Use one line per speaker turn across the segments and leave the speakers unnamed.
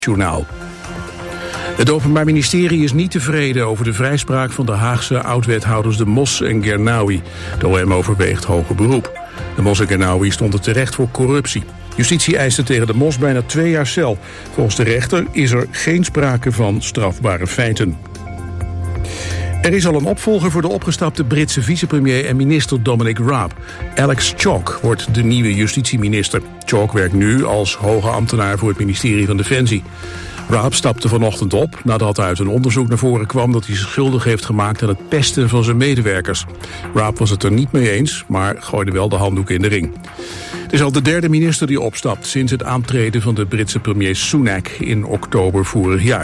Journaal. Het Openbaar Ministerie is niet tevreden over de vrijspraak van de Haagse oud-wethouders De Mos en Gernaoui. De OM overweegt hoger beroep. De Mos en Gernaoui stonden terecht voor corruptie. Justitie eiste tegen De Mos bijna 2 jaar cel. Volgens de rechter is er geen sprake van strafbare feiten. Er is al een opvolger voor de opgestapte Britse vicepremier en minister Dominic Raab. Alex Chalk wordt de nieuwe justitieminister. Chalk werkt nu als hoge ambtenaar voor het ministerie van Defensie. Raab stapte vanochtend op nadat uit een onderzoek naar voren kwam dat hij zich schuldig heeft gemaakt aan het pesten van zijn medewerkers. Raab was het er niet mee eens, maar gooide wel de handdoek in de ring. Het is al de 3e minister die opstapt sinds het aantreden van de Britse premier Sunak in oktober vorig jaar.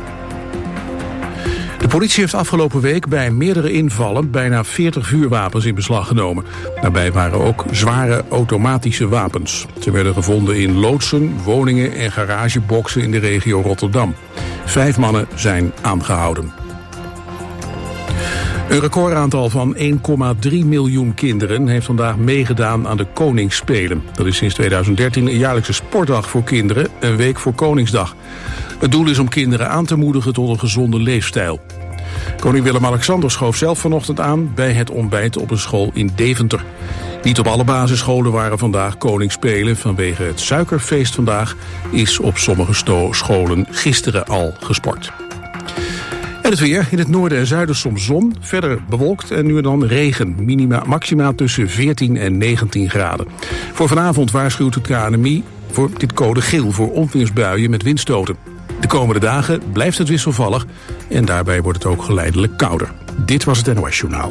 De politie heeft afgelopen week bij meerdere invallen bijna 40 vuurwapens in beslag genomen. Daarbij waren ook zware automatische wapens. Ze werden gevonden in loodsen, woningen en garageboxen in de regio Rotterdam. 5 mannen zijn aangehouden. Een recordaantal van 1,3 miljoen kinderen heeft vandaag meegedaan aan de Koningsspelen. Dat is sinds 2013 een jaarlijkse sportdag voor kinderen, een week voor Koningsdag. Het doel is om kinderen aan te moedigen tot een gezonde leefstijl. Koning Willem-Alexander schoof zelf vanochtend aan bij het ontbijt op een school in Deventer. Niet op alle basisscholen waren vandaag Koningsspelen. Vanwege het suikerfeest vandaag is op sommige scholen gisteren al gesport. En het weer. In het noorden en zuiden soms zon. Verder bewolkt en nu en dan regen. Maxima tussen 14 en 19 graden. Voor vanavond waarschuwt het KNMI voor dit code geel voor onweersbuien met windstoten. De komende dagen blijft het wisselvallig en daarbij wordt het ook geleidelijk kouder. Dit was het NOS Journaal.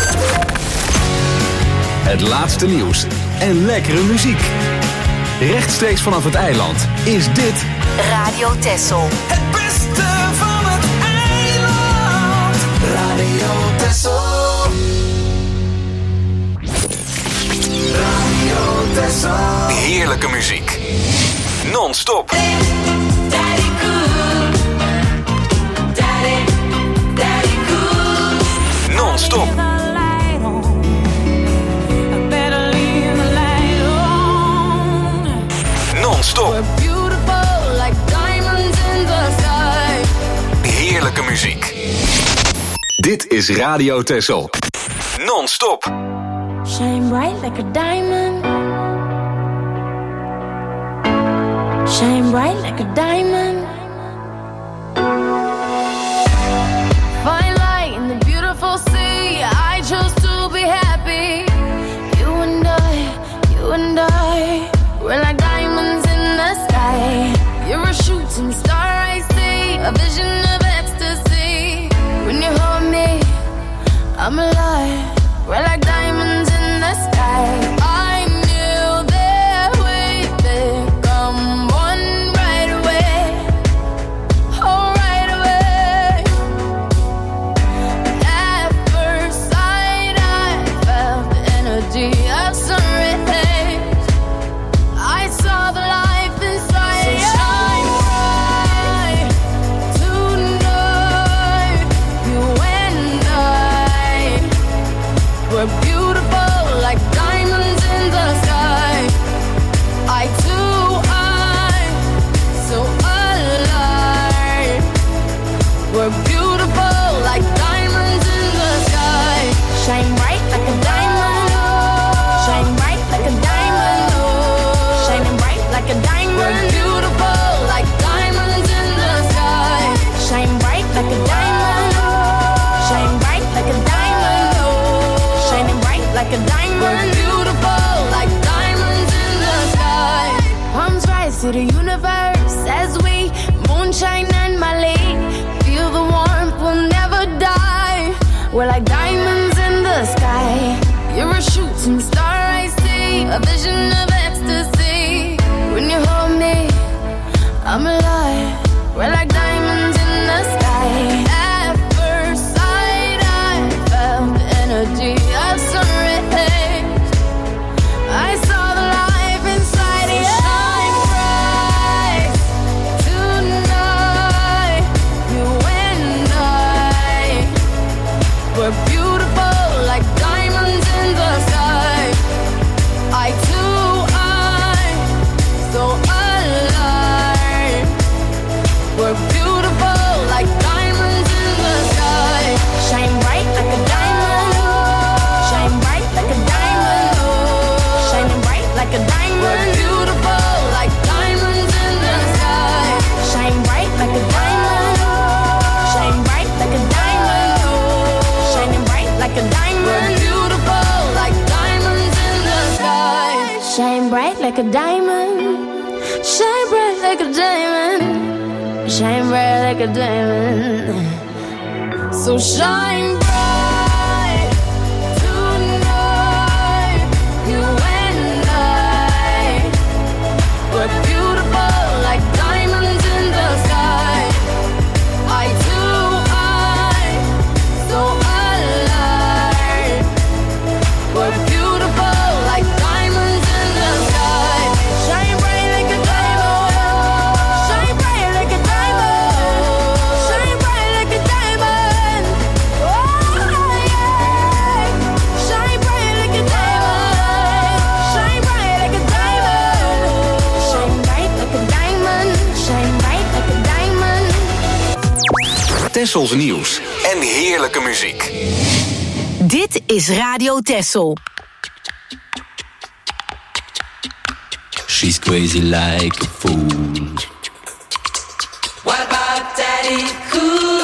Het laatste nieuws en lekkere muziek. Rechtstreeks vanaf het eiland is dit
Radio Texel.
Het beste van het eiland. Radio Texel. Radio Texel.
heerlijke muziek. Non-stop.
Daddy cool. Daddy cool.
Non-stop. Non-stop. Heerlijke muziek. Dit is Radio Texel. Non-stop.
Shine bright like a diamond. Shine bright like a diamond. Fine light in the beautiful sea. I chose to be happy. You and I, we're like diamonds in the sky. You're a shooting star, I see. A vision of ecstasy. When you hold me, I'm alive. We're like diamonds in the sky. I knew that we'd become one right away. Oh, right away. At first sight, I felt the energy of sun rays. I saw the life inside. So shine bright tonight. You and I, we're beautiful like diamonds in the sky. I too, I'm so alive. We're beautiful like diamonds in the sky. Shine bright like a diamond. Shine bright like a diamond. Shining bright like a diamond. We're beautiful like diamonds in the sky. Shine bright like a diamond. Shine bright like a diamond. Shining bright like a diamond. We're beautiful like diamonds in the sky. Palms rise to the universe as we moonshine and Mali. Feel the warmth, we'll never die. We're like diamonds in the sky. You're a shooting star, I see. A vision of ecstasy. When you hold me, I'm alive. We're like diamonds in the sky. At first sight, I felt the energy of sun rays. I saw the life inside you. Shine bright tonight. You and I, we're beautiful like diamonds in the sky. I too, I'm so alive. shine bright like a diamond. So shine bright tonight, you and I. We're beautiful like diamonds in the sky. Eye to eye, so alive. We're beautiful like diamonds in the sky. Shine bright like a diamond. Shine bright like a diamond. Shine bright like a diamond. Oh yeah. Shine bright like a diamond. Shine bright like a diamond. Shine bright like a diamond. Shine bright like a diamond.
Tessels nieuws en heerlijke muziek.
Dit is Radio Tessel.
She's crazy like a fool.
What about Daddy Cool?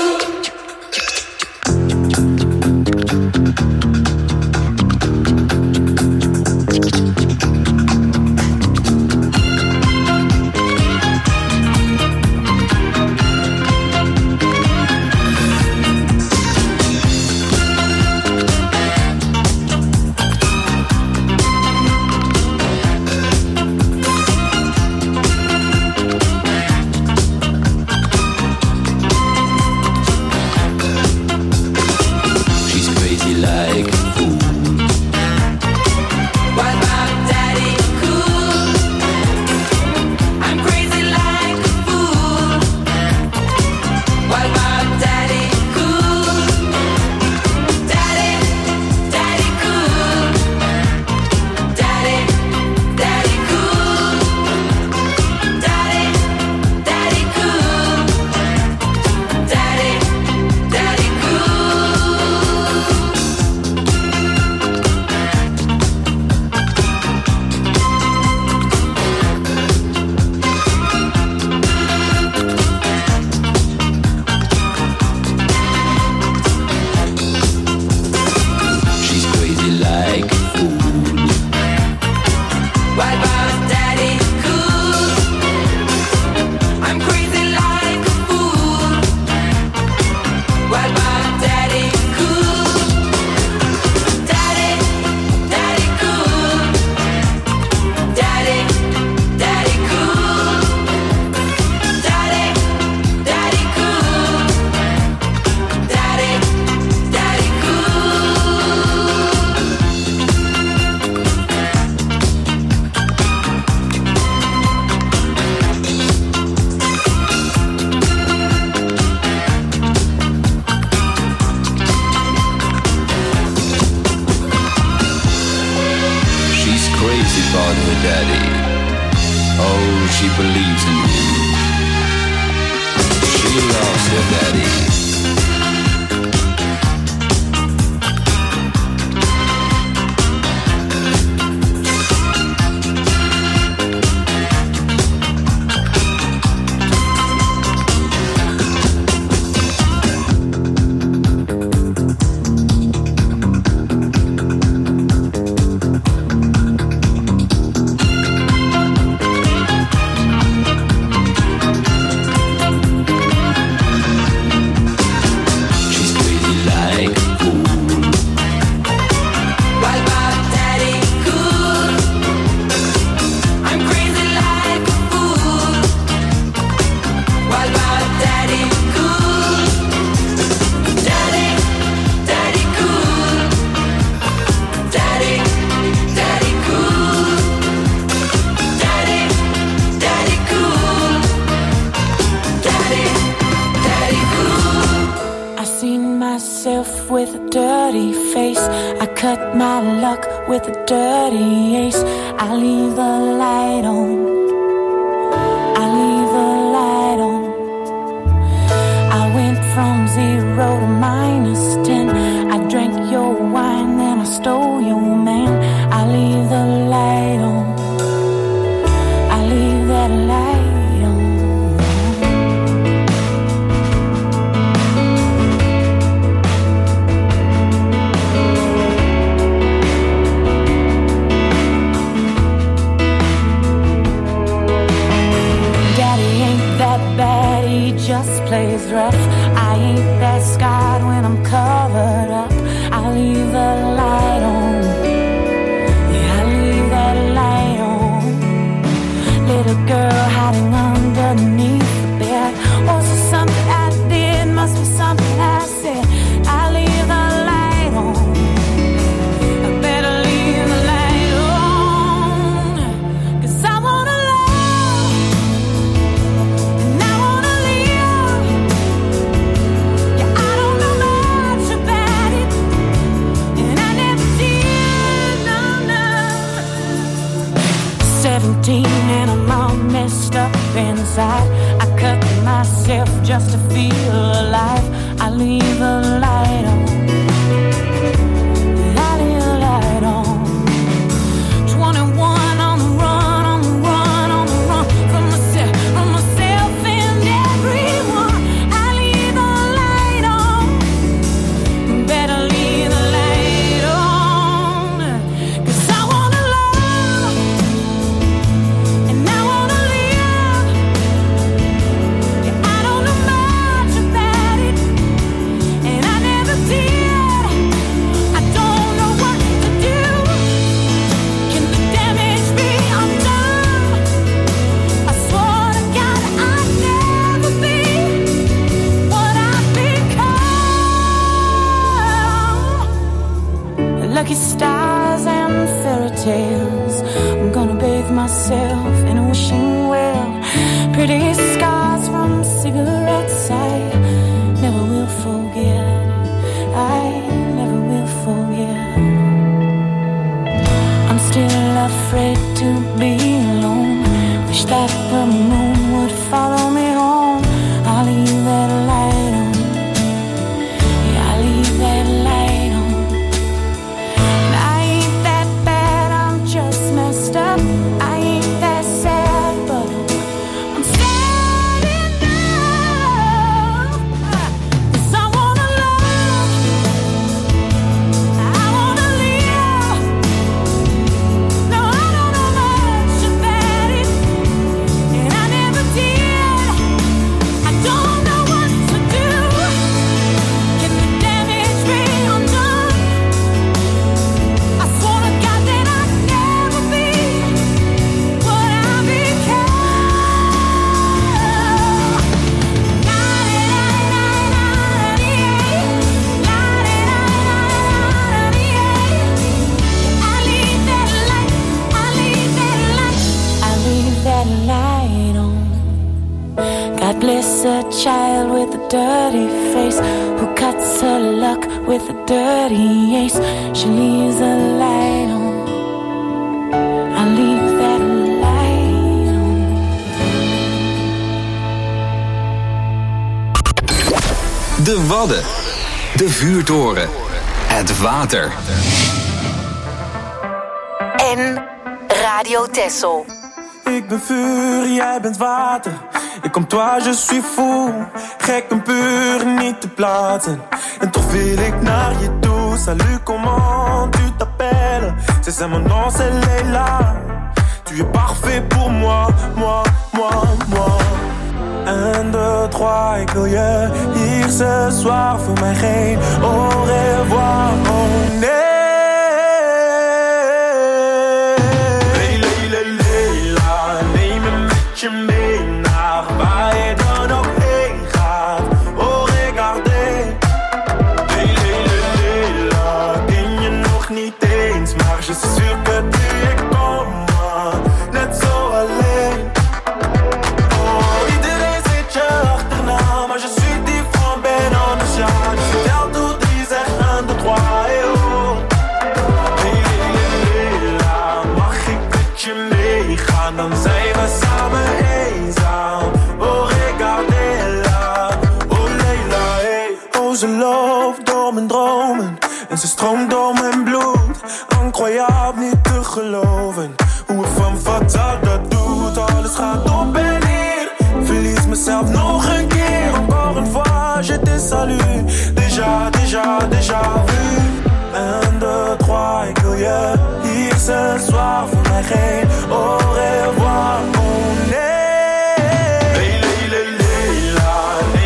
With a dirty ace, I leave the light on. I leave the light on. I went from 0 to -10. I drank your wine, then I stole your man. I leave the light on. I leave that light on. just plays rough. I ain't that scarred when I'm covered up. I leave the light on. Yeah, I leave that light on. Little girl hiding underneath the bed. Was it something I did? Must be something I said. I leave the light on. I better leave the light on. 'Cause I wanna love and I wanna live. Yeah, I don't know much about it, and I never did, no. 17 and I'm all messed up inside. I cut myself just to feel alive. I leave the light on. I leave the light on. 21 on the run, on the run, on the run. From myself and everyone. I leave the light on. Better leave the light on. 'Cause I wanna love and I wanna live. Yeah, I don't know much about it, and I never did. I don't know what to do. Can the damage be undone? I swore to God I'd never be what I've become. Lucky stars and fairy tales. I'm gonna bathe myself in a wishing well. Pretty scars from cigarettes I never will forget. I never will forget. I'm still afraid to be alone. Wish that the moon would follow me home. I'll leave that light on. Yeah, I'll leave that light on. And I ain't that bad, I'm just messed up. I ain't that sad, but I'm sad enough. 'Cause I wanna love, I wanna live. No, I don't know much about it, and I never did. I don't know what to do. Can the damage be undone? I swore to God that I'd never be what I become. I leave that light, I leave that light, I leave that light on. God bless a child with a dirty face who cuts her luck with a dirty ace. She leaves the light on. I leave that light on.
De Wadden. De vuurtoren. Het water.
En Radio Texel.
Ik ben vuur, jij bent water. Ik kom toi, je suis fou. Gek en puur, niet te plaatsen. En toch wil ik naar je toe. Salut, comment tu t'appelles? C'est mon nom, c'est Leila. Tu es parfait pour moi, moi, moi, moi. 1, 2, 3, ik wil je hier ce soir. Voor mij geen au revoir, oh nee. Je mee naar waar je dan ook heen gaat. Oh, regardez. Leila, ken je nog niet eens. Maar je suis sûr que tu es comme moi. Net zo alleen. Oh, iedereen zit je achterna. Maar je suis différent, ben anders, ja. Je vertelt hoe die zegt 1, 2, 3, oh. Leila, mag ik met je meegaan? Dan zijn we samen eenzaam. Oh, regardez-la. Oh, Leila, hey. Oh, ze loopt door mijn dromen. En ze stroomt door mijn bloed. Incroyable, niet te geloven. Hoe een femme fatale dat doet. Alles gaat op en neer. Verlies mezelf nog een keer. Encore une fois, je te salue. Déjà vu. 1, 2, 3, ik wil je hier ce soir. Voor mij geen au revoir, oh nee. Leila,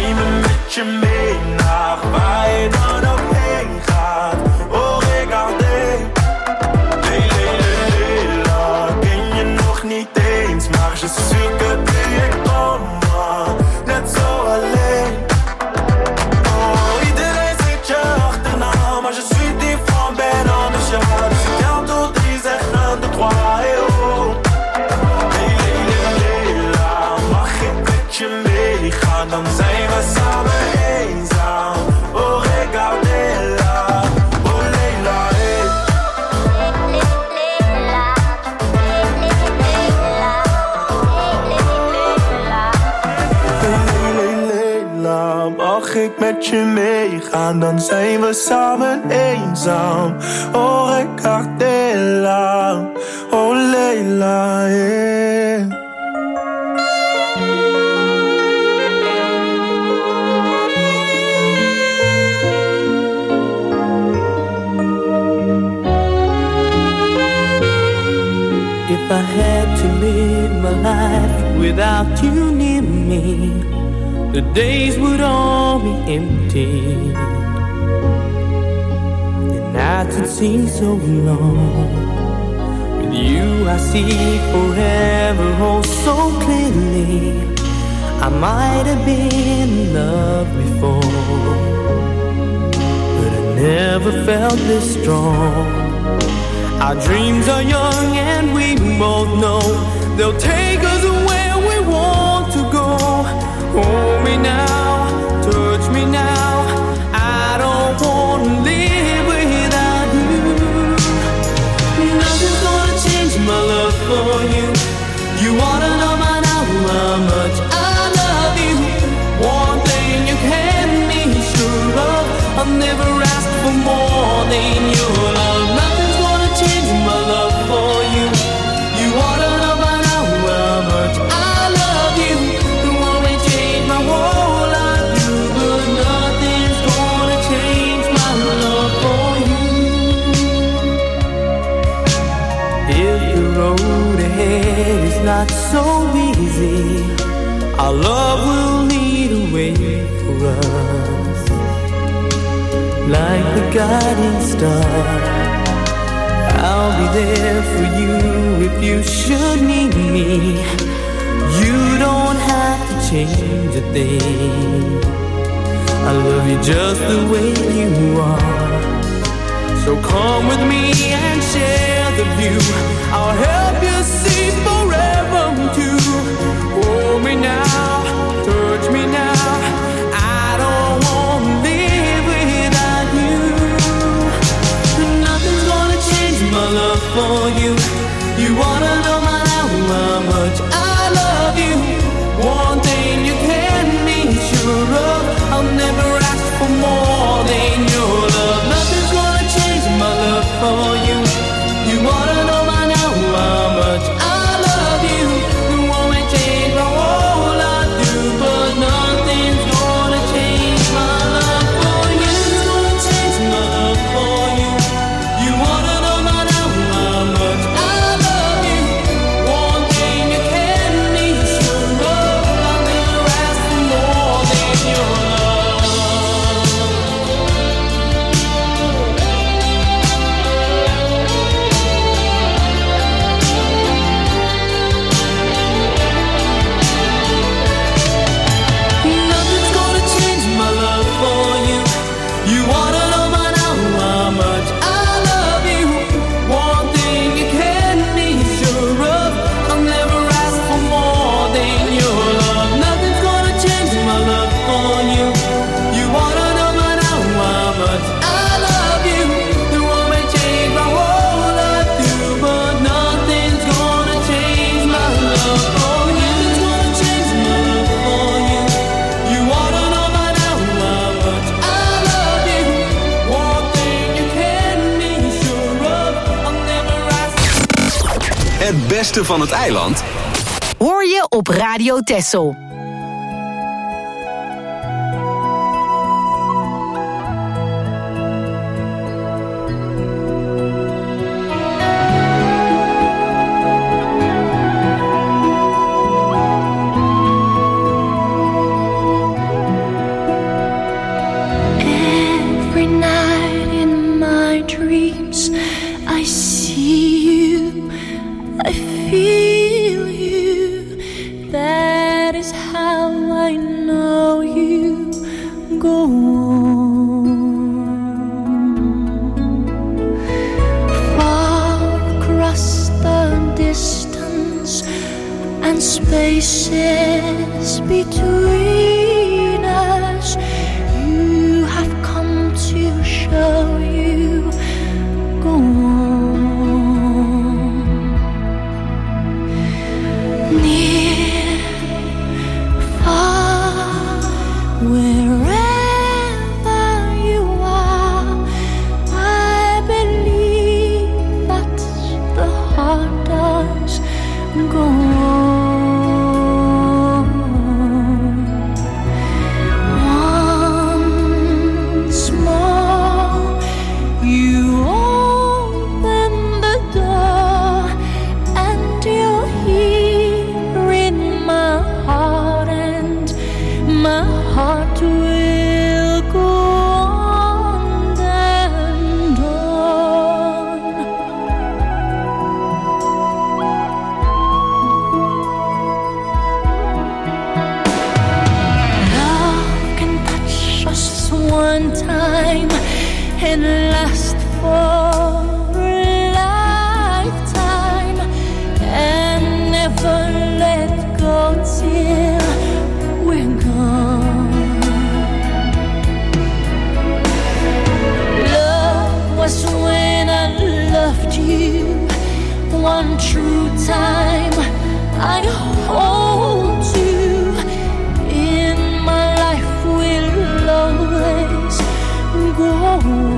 Mag ik met je meegaan, dan zijn we samen eenzaam. Oh, Ricardella, oh Leila, yeah.
If I had to live my life without you near me, the days would all be empty. The nights would seem so long. With you I see forever oh so clearly. I might have been in love before, but I never felt this strong. Our dreams are young and we both know they'll take us where we want to go. Hold me now, touch me now, I don't want to live without you. Nothing's gonna change my love for you. You wanna know by now how much I love you. One thing you can be sure of, I'll never ask for more than your love. Nothing's gonna change my love for you. You wanna know by now how much I love you. The one may change my whole life, but nothing's gonna change my love for you. If the road ahead is not so easy, our love will lead a way for us, like the guiding star. I'll be there for you if you should need me. You don't have to change a thing. I love you just the way you are. So come with me and share the view. I'll help you see forever too. Hold me now, touch me now, I don't want to live without you. Nothing's gonna change my love for you. You wanna know by now how much I love you. One thing you can be sure of, I'll never ask for more than your love. Nothing's gonna change my love for you. You wanna know by now how much I love you. You won't change my whole life through, but nothing's gonna change my love for you. It's gonna change my love for you. You wanna know by now how much I love you. One thing you can be sure of, I'll never ask for more than your love. Nothing's gonna change my love for you. You wanna know by now how much I love you. One thing you can be sure of, I'll never ask for more than your love. Nothing's gonna change my love for you. You wanna know by now how much I love you. The one may change my whole life through, but nothing's gonna change my love for you. It's gonna change my love for you. You wanna know by now how much I love you. One thing you can be sure of, I'll never ask.
Het beste van het eiland
Hoor je op Radio Texel.
Every night in my dreams, I see you, I feel you. That is how
heart will go on and on. Love can touch us one time and last for a lifetime and never let go till we're gone. Love was when I loved you one true time. I'd hold you in my life, will always go on.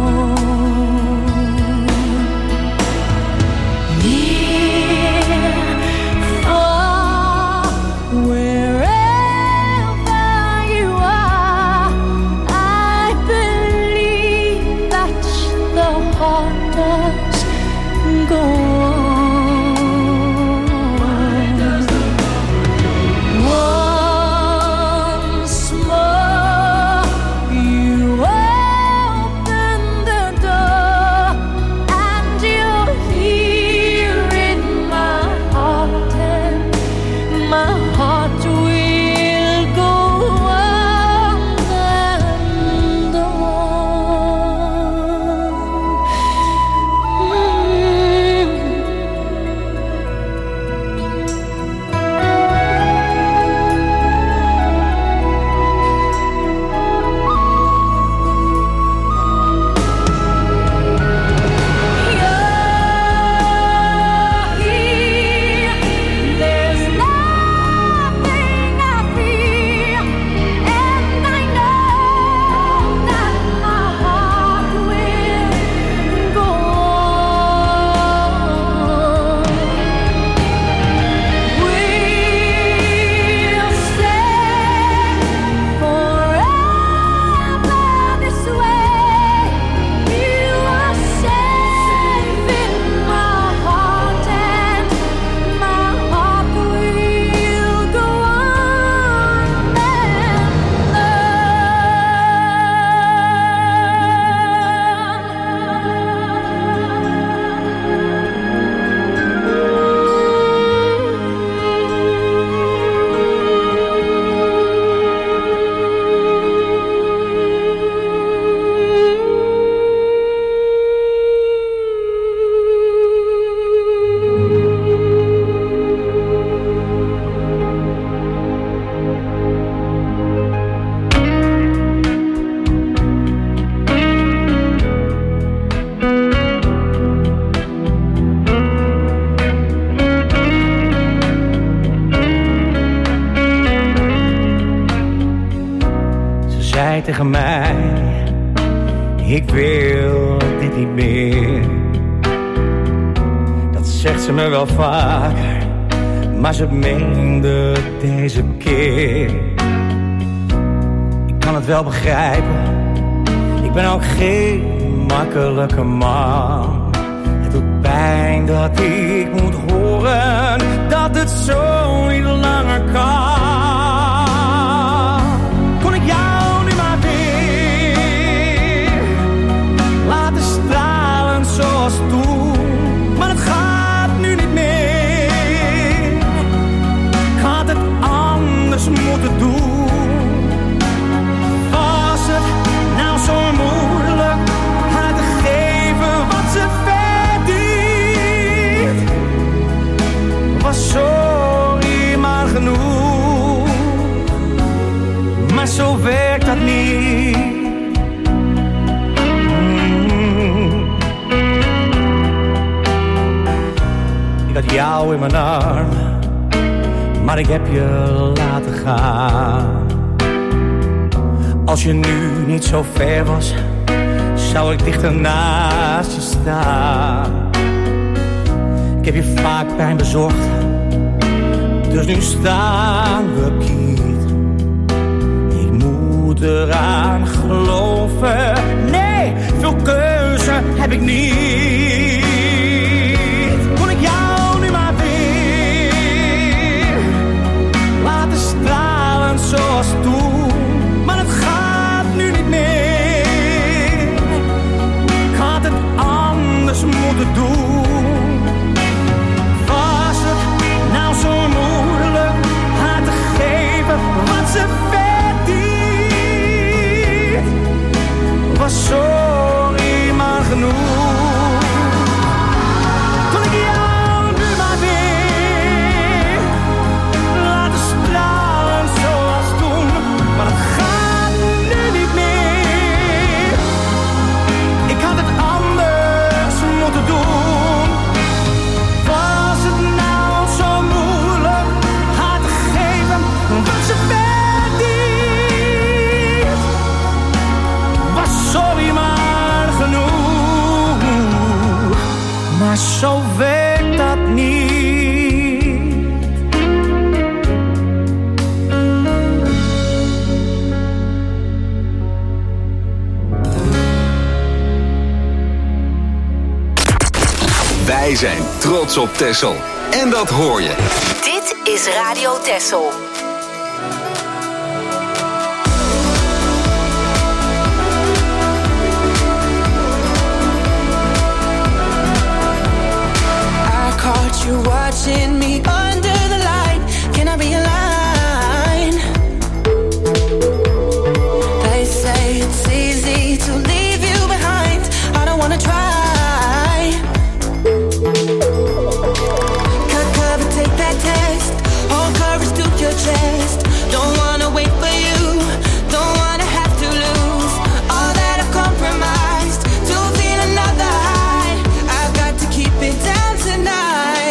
Tegen mij, ik wil dit niet meer. Dat zegt ze me wel vaker, maar ze meende deze keer. Ik kan het wel begrijpen, ik ben ook geen makkelijke man. Het doet pijn dat ik moet horen dat het zo niet langer kan. Kon ik jou zoals toen, maar het gaat nu niet meer. Ik had het anders moeten doen. Was het nou zo moeilijk haar te geven wat ze verdient? Was sorry maar genoeg, maar zo werkt dat niet. Ik had jou in mijn armen, maar ik heb je laten gaan. Als je nu niet zo ver was, zou ik dichter naast je staan. Ik heb je vaak pijn bezorgd, dus nu staan we kiet. Ik moet eraan geloven, nee, veel keuze heb ik niet. Kon ik jou nu maar weer laten stralen zoals toen?
Wij zijn trots op Texel. En dat hoor je.
Dit is Radio Texel.
Caught you watching me under the light. Can I be a line? They say it's easy to leave you behind. I don't wanna try. Cut cover, take that test. Hold courage to your chest. Don't wanna wait for you. Don't wanna have to lose all that I've compromised to feel another high. I've got to keep it down tonight.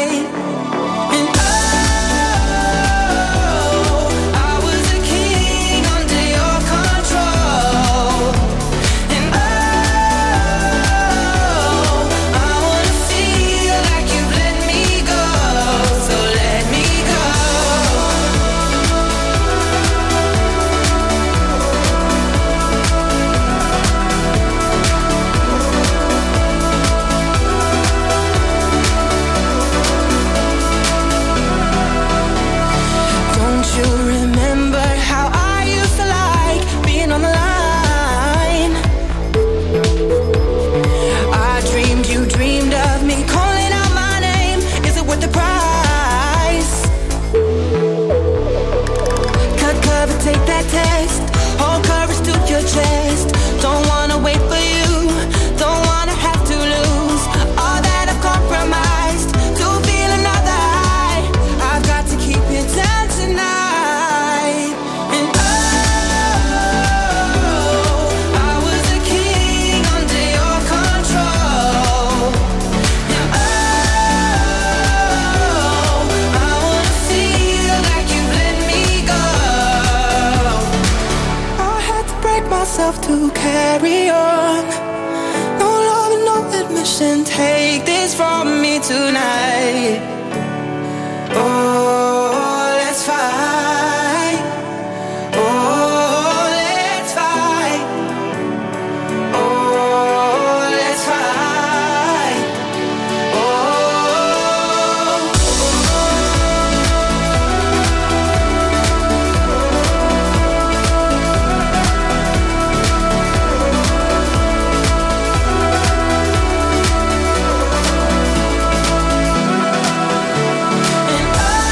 To carry on, no love and no admission. Take this from me tonight. Oh, let's fight. Oh, let's fight. Oh, let's fight. And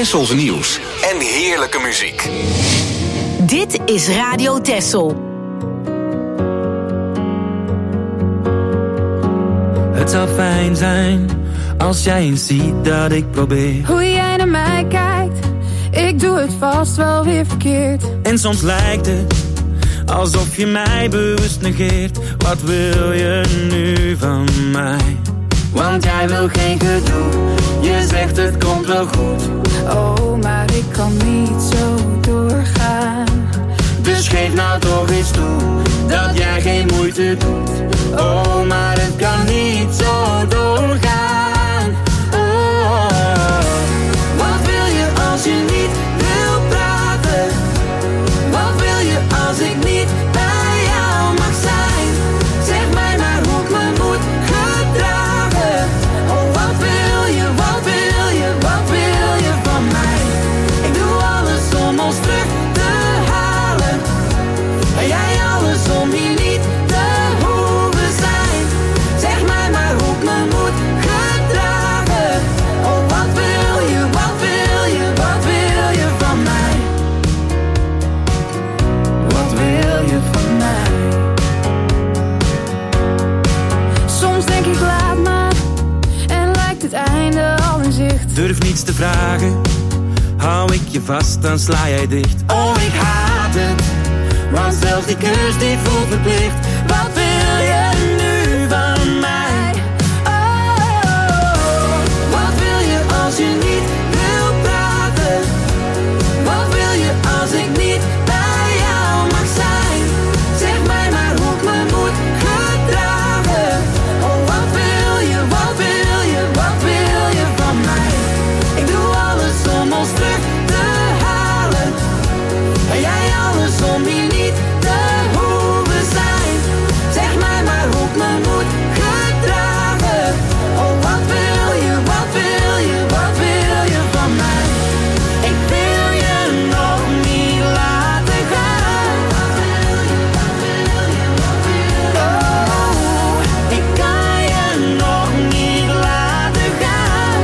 Tessels nieuws en heerlijke muziek.
Dit is Radio Tessel.
Het zou fijn zijn als jij eens ziet dat ik probeer.
Hoe jij naar mij kijkt, ik doe het vast wel weer verkeerd.
En soms lijkt het alsof je mij bewust negeert. Wat wil je nu van mij? Want jij wil geen gedoe, je zegt het komt wel goed.
Oh, maar ik kan niet zo doorgaan.
Dus geef nou toch eens toe, dat jij geen moeite doet. Oh, maar het kan niet zo doorgaan. Oh, wat wil je als je niet wil praten? Wat wil je als ik niet bij jou mag zijn? Zeg mij maar hoe ik me moet gedragen. Oh, wat wil je, wat wil je, wat wil je van mij? Ik doe alles om ons terug te halen. En jij alles om hier niet te hoeven zijn. Zeg mij maar hoe ik me moet gedragen. Oh, wat wil je, wat wil je, wat wil je van mij? Wat wil je van mij?
Soms denk ik laat maar, en lijkt het einde al in zicht.
Durf niets te vragen, hou ik je vast, dan sla jij dicht. Oh, ik haat het, want zelfs die kus die voelt verplicht. Wat wil je nu van mij? Oh, wat wil je als je niet wil praten? Wat wil je als ik niet bij jou mag zijn? Zeg mij maar hoe ik me moet gedragen. Oh, wat wil je, wat wil je, wat wil je van mij? Ik doe alles om ons terug te halen. En jij alles om hier niet te hoeven zijn. Zeg mij maar hoe ik me moet gedragen. Oh, wat wil je, wat wil je, wat wil je van mij? Ik wil je nog niet laten gaan. Oh, ik kan je nog niet laten gaan.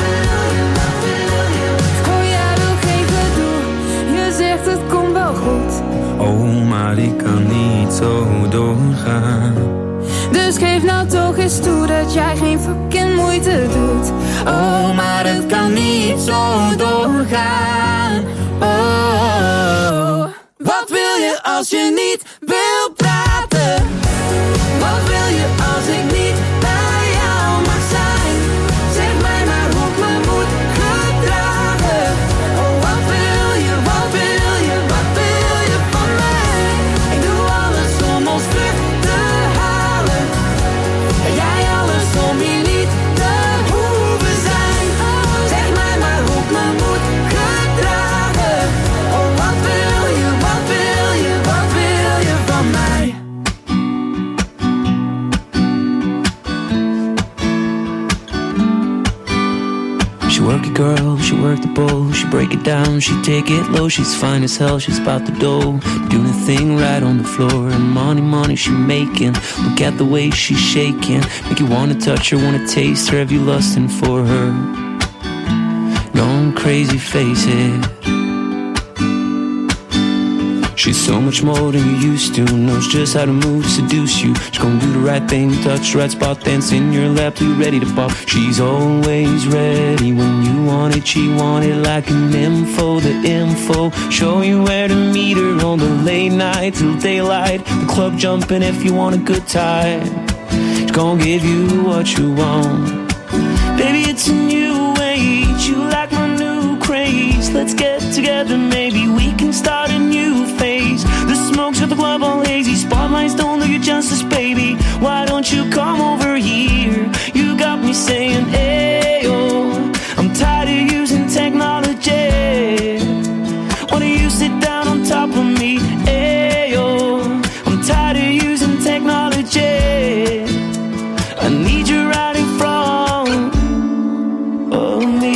Oh, jij wil geen gedoe, je zegt het komt wel goed.
Oh, maar ik kan niet zo doorgaan.
Dus geef nou toch eens toe dat jij geen fucking moeite doet.
Oh, maar het kan niet zo doorgaan. Oh, wat wil je als je niet wil praten? Wat wil je als ik niet bij jou mag zijn? Zeg mij maar hoe ik me moet gedragen. Oh, wat wil je, wat wil je, wat wil je van mij? Ik doe alles om ons terug te halen. En jij alles om hier niet te hoeven zijn. Zeg mij maar hoe ik me moet gedragen. Oh, wat wil je, wat wil je, wat wil je van mij? She work it, girl, she work the bowl. She break it down, she take it low. She's fine as hell, she's about the dough. Doing a thing right on the floor. And money she making. Look at the way she's shaking. Make you wanna touch her, wanna taste her. Have you lusting for her? Gone crazy, face it. She's so much more than you used to. Knows just how to move, seduce you. She's gonna do the right thing, touch the right spot, dance in your lap till you're ready to pop. She's always ready when you want it. She want it like an info, the info. Show you where to meet her on the late night till daylight. The club jumping if you want a good time. She's gonna give you what you want. Baby, it's a new age. You like my new craze. Let's get together, maybe we can start a new phase. The smoke's at the club all hazy. Spotlights don't do you justice, baby. Why don't you come over here? You got me saying, hey, oh, I'm tired of using technology. Why don't you sit down on top of me? Hey, oh, I'm tired of using technology. I need you right in front of me.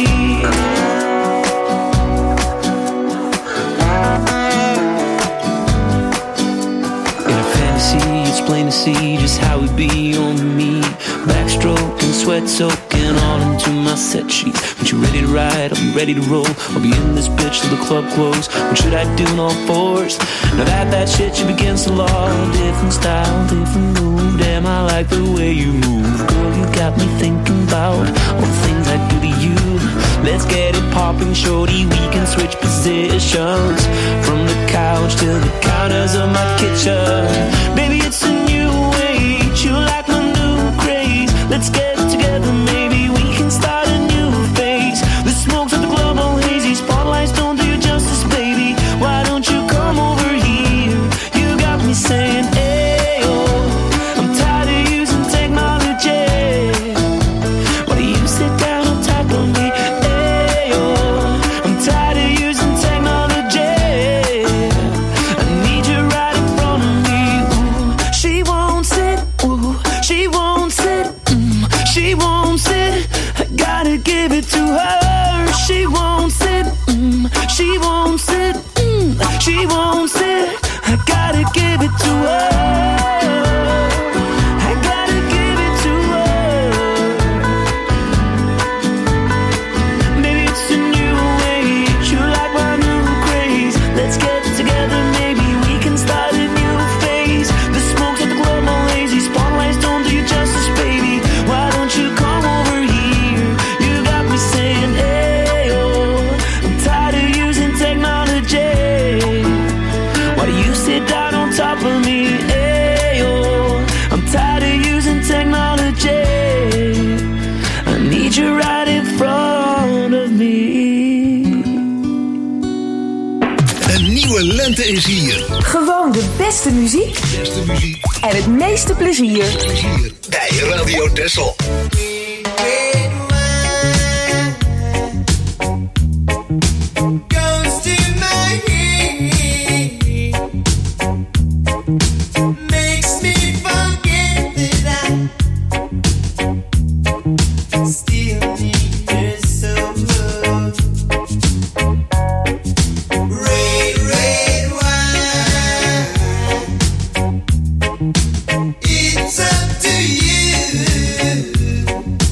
In a fantasy, it's plain to see just how it be on me.
Backstroke and sweat soaking all into my set sheet. When you're ready to ride, I'll be ready to roll. I'll be in this bitch till the club close. What should I do in all fours? Now that shit you begins to law. Different style, different move. Damn, I like the way you move. Girl, you got me thinking about all the things I do to you. Let's get it popping, shorty. We can switch positions from the couch to the counters of my kitchen. Baby, it's a new age. You like my new craze. Let's get together, maybe we can start a new phase. The smoke's at the club all hazy. Spotlights don't do you justice, baby. Why don't you come over here? You got me saying, hey, oh, I'm tired of using technology. Why do you sit down on top of me? Hey, oh, I'm tired of using technology. I need you right in front of me. Ooh, she won't sit. Ooh, she won't sit. She won't sit. I gotta give it to her. She won't sit. She won't sit. She won't sit. I gotta give it to her. I gotta give it to her. Maybe it's a new age. You like my new craze. Let's get together. Maybe we can start a new phase. The smoke's at the club all lazy. Spotlights don't do you justice, baby. Why don't you come over here? You got me saying, hey, oh, I'm tired of using technology. Why do you sit down on top of me? Hey, oh, I'm tired of using technology. I need you right in front of me.
Een nieuwe lente is hier.
Gewoon de beste muziek en het meeste plezier.
Bij Radio Texel.
It's up to you.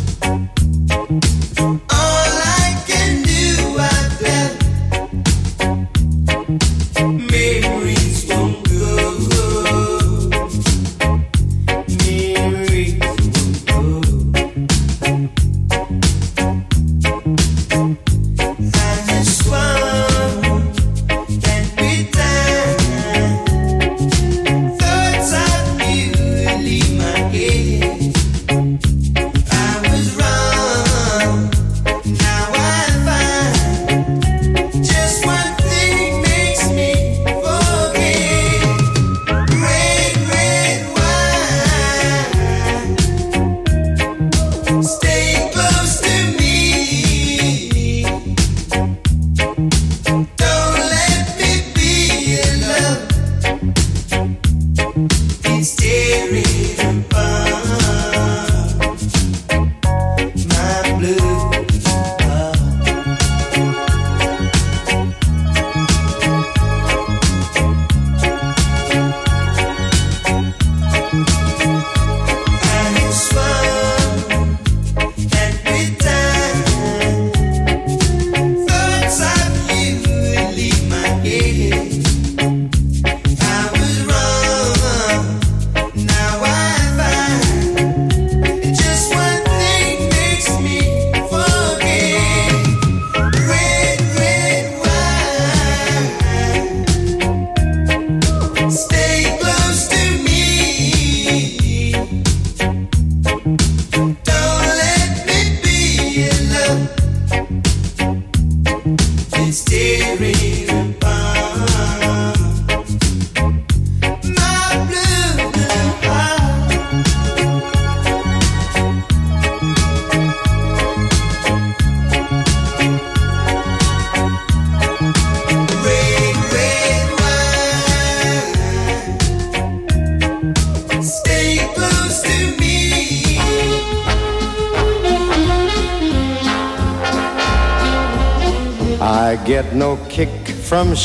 I get no kick from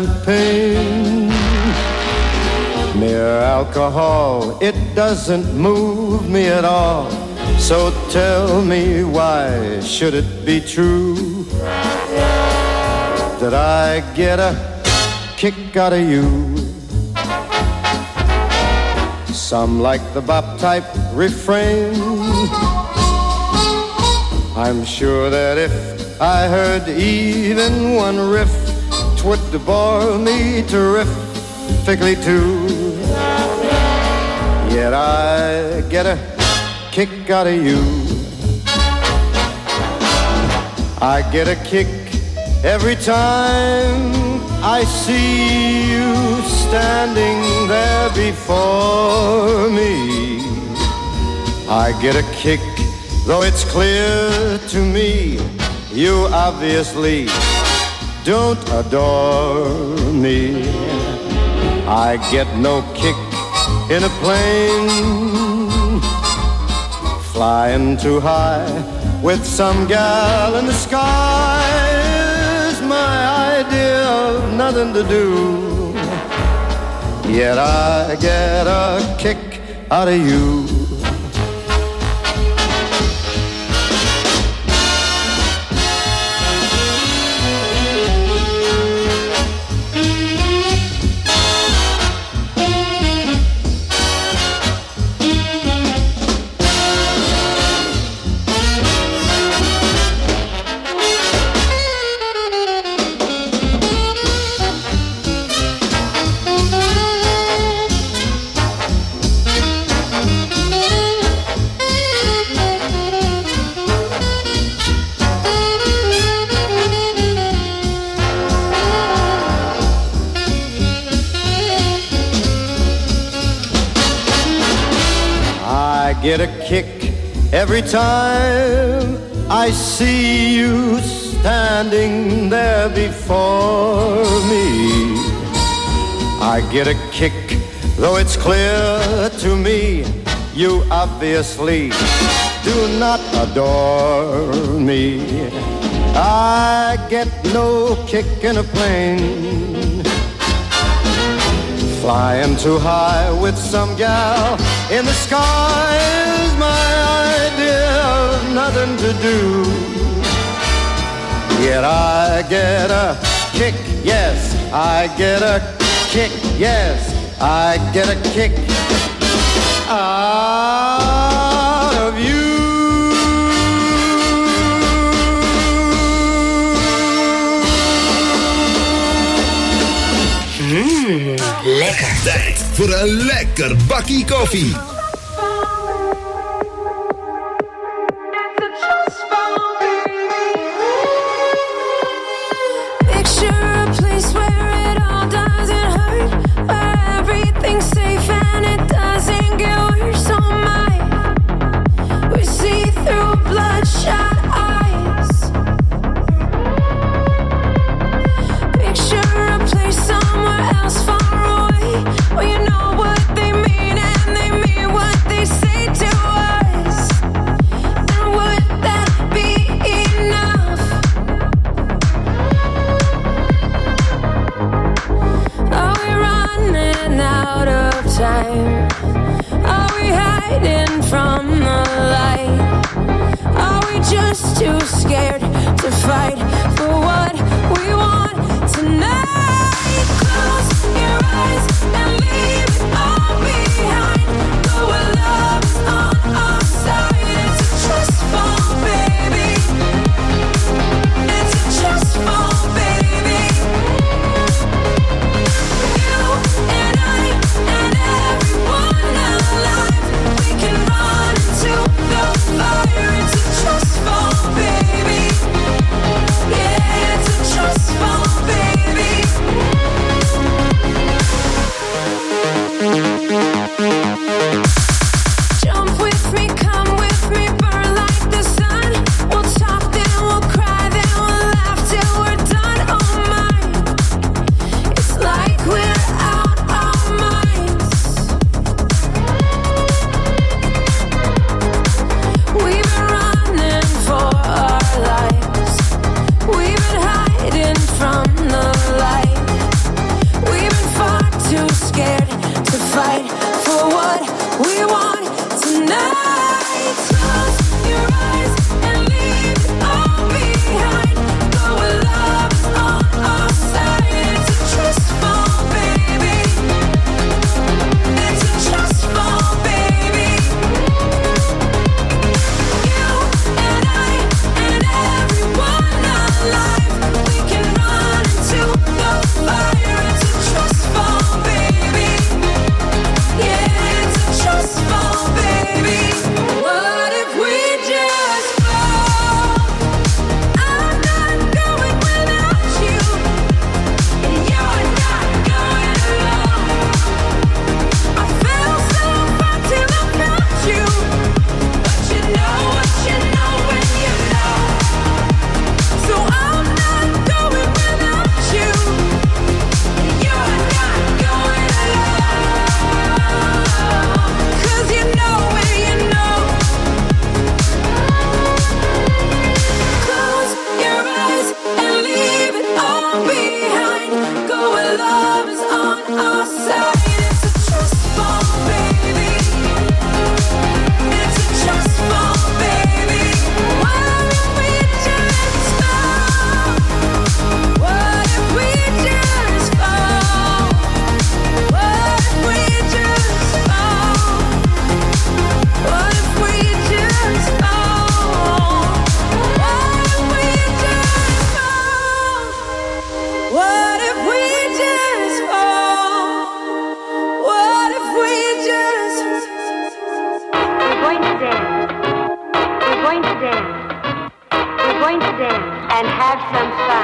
champagne. Mere alcohol, it doesn't move me at all. So tell me, why should it be true that I get a kick out of you? Some like the bop type refrain. I'm sure that if I heard even one riff, 'twould bore me terrifically too. Yet I get a kick out of you. I get a kick every time I see you standing there before me. I get a kick, though it's clear to me you obviously don't adore me. I get no kick in a plane, flying too high with some gal in the sky is my idea of nothing to do. Yet I get a kick out of you. Get a kick every time I see you standing there before me. I get a kick, though it's clear to me you obviously do not adore me. I get no kick in a plane, flying too high with some gal in the sky is my idea of nothing to do. Yet I get a kick, yes, I get a kick, yes, I get a kick out of you.
Lekker. Tijd voor een lekker bakkie koffie.
Too scared to fight for what we want tonight. Close your eyes and leave it all behind. Go where love is on our side. It's a trust fall, baby. It's a trust fall, baby. You and I and everyone alive, we can run into the fire. It's a trust fall, baby. Yeah, it's a trust fall, baby. love is on our side. It's a trust fall, baby. It's a trust fall, baby. What if we just fall? What if we just fall? What if we just fall? What if we just fall? What if we just fall? What if we just fall? What if we just?
We're going to dance. We're going to dance. We're going to dance and have some fun.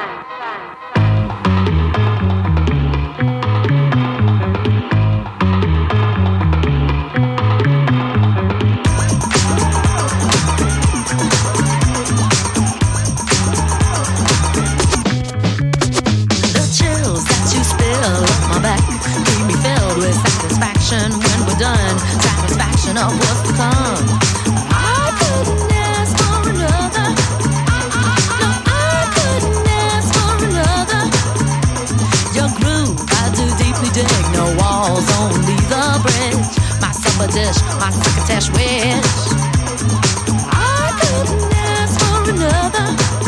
The chills that you spill up my back keep me filled with satisfaction when we're done. Satisfaction of what's to come. I couldn't ask for another. No, I couldn't ask for another. Your groove, I do deeply dig. No walls, only the bridge. My supper dish, my succotash wish. I couldn't ask for another.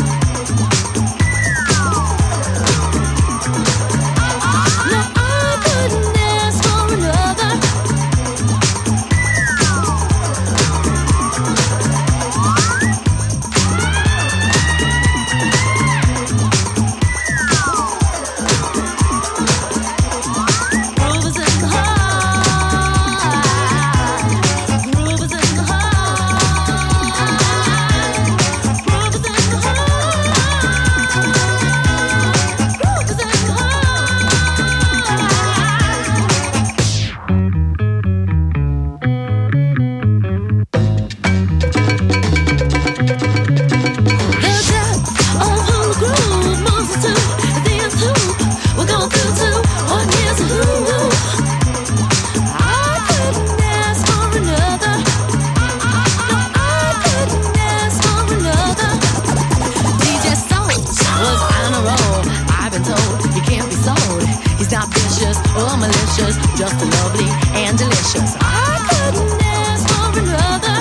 No, I couldn't ask for another. Groove is in the heart. Groove is in the heart. Groove is in the heart. Groove is in the The depth of who the groove moves us to is the nth hoop. We're going through to one year's who. I couldn't ask for another. No, I couldn't ask for another. DJ Soul was on a roll. I've been told he can't be sold. He's not vicious or malicious, just lovely and delicious. I couldn't ask for another.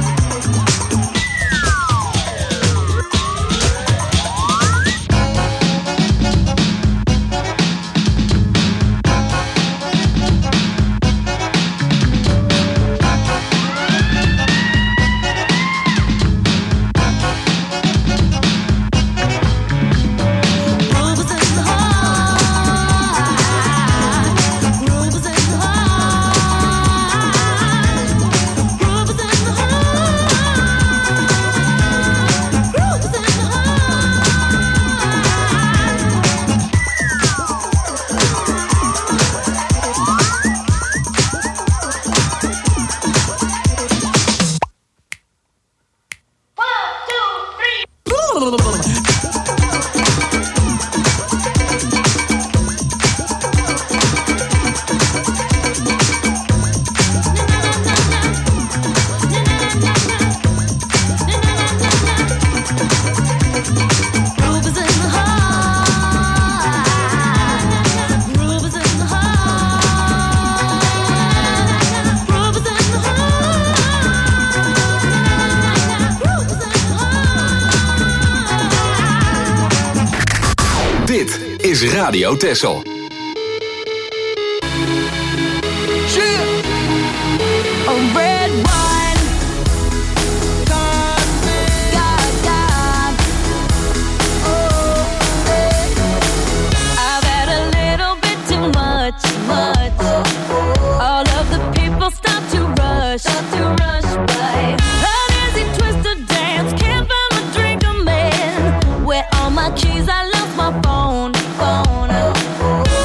Groove is in the heart. Groove is in the heart. Groove is in the heart. Groove is in the Groove is in the heart. Groove is in the heart. Groove is in the heart. Groove is in the heart.
Dit is Radio Texel.
A red wine. God, God. Oh, I've had a little bit too much. All of the people start to rush by. An easy twisted dance, can't find my drink, a man. Where all my keys? I lost my phone.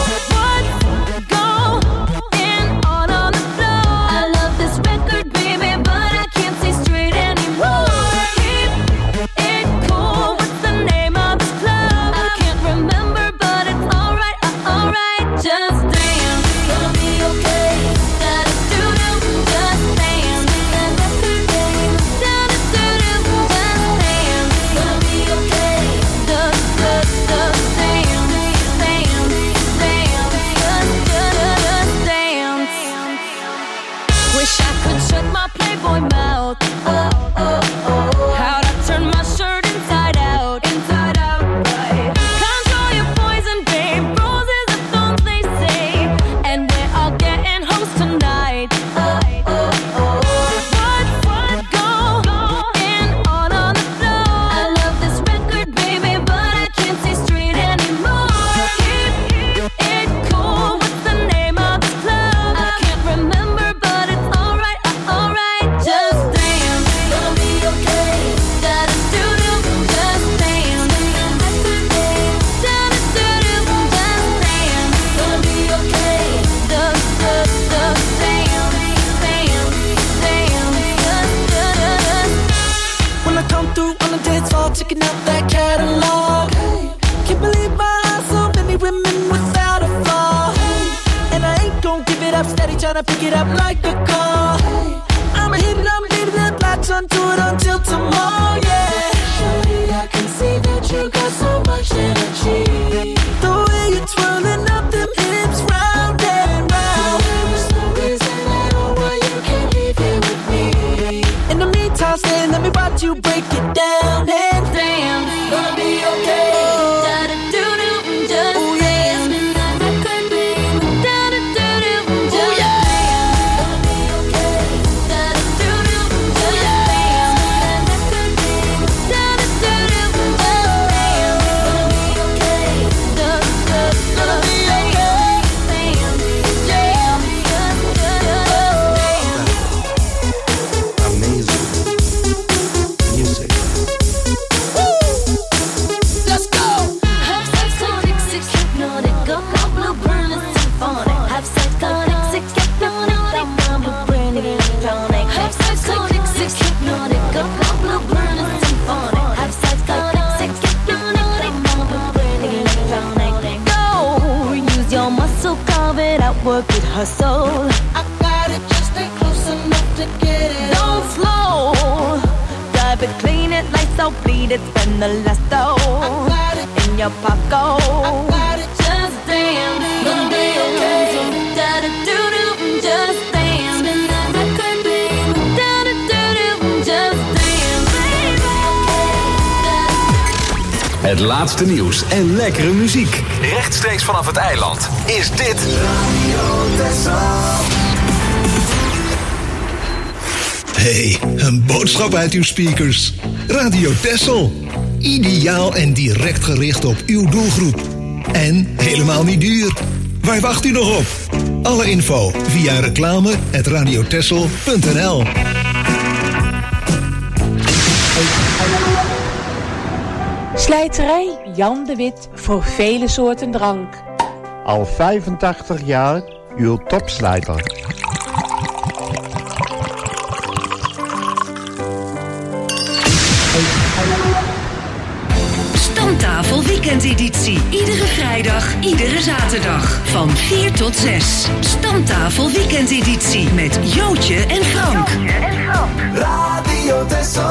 tryna pick it up like a call. I'm hitting the lights onto it until tomorrow, yeah. Surely I can see that you got so much energy. The way you're twirling up them hips round and round. There is no reason at all why you can't leave here with me. In the meantime, stay, let me watch you break it down. And damn, gonna be okay. Work it, hustle. I got it, just stay close enough to get it. Don't slow. Drive it, clean it, lights out, bleed it, spend the last dough. In your pocket. I got it, just dance. Gonna be okay. Da-da-do-do, just dance. Spin that record, baby. Da-da-do-do, just dance, baby.
Het laatste nieuws en lekkere muziek. Rechtstreeks vanaf het eiland is dit Radio Texel.
Hey, een boodschap uit uw speakers. Radio Texel. Ideaal en direct gericht op uw doelgroep. En helemaal niet duur. Waar wacht u nog op? Alle info via reclame@radiotexel.nl.
Slijterij Jan de Wit voor vele soorten drank.
Al 85 jaar uw topslijter.
Stamtafel weekendeditie. Iedere vrijdag, iedere zaterdag. Van 4 tot 6. Stamtafel weekendeditie met Jootje en Frank.
Radio Texel.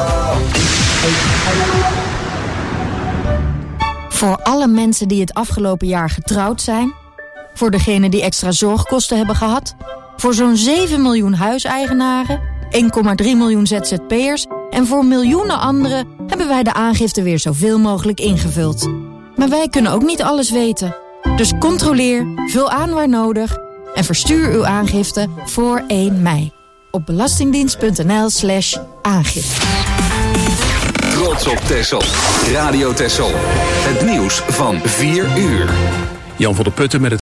Voor alle mensen die het afgelopen jaar getrouwd zijn. Voor degenen die extra zorgkosten hebben gehad. Voor zo'n 7 miljoen huiseigenaren. 1,3 miljoen ZZP'ers. En voor miljoenen anderen hebben wij de aangifte weer zoveel mogelijk ingevuld. Maar wij kunnen ook niet alles weten. Dus controleer, vul aan waar nodig. En verstuur uw aangifte voor 1 mei. Op belastingdienst.nl/aangifte.
Trots op Texel. Radio Texel. Het nieuws van 4 uur.
Jan van der Putten met het